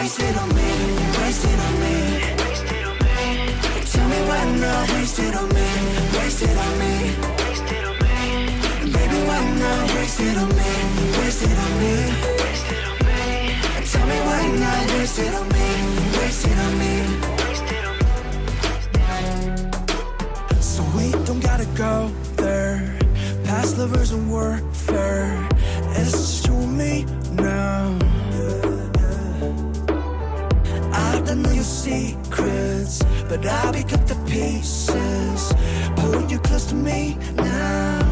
wasted on me, wasted on me. Tell me why not, wasted on me, wasted on me. Baby, why not, wasted on me, wasted on me. Tell me why not, wasted on me, wasted on me. So we don't gotta go there. Past lovers and warfare, and it's just you and me now. I don't know your secrets, but I'll pick up the pieces, pulling you close to me now.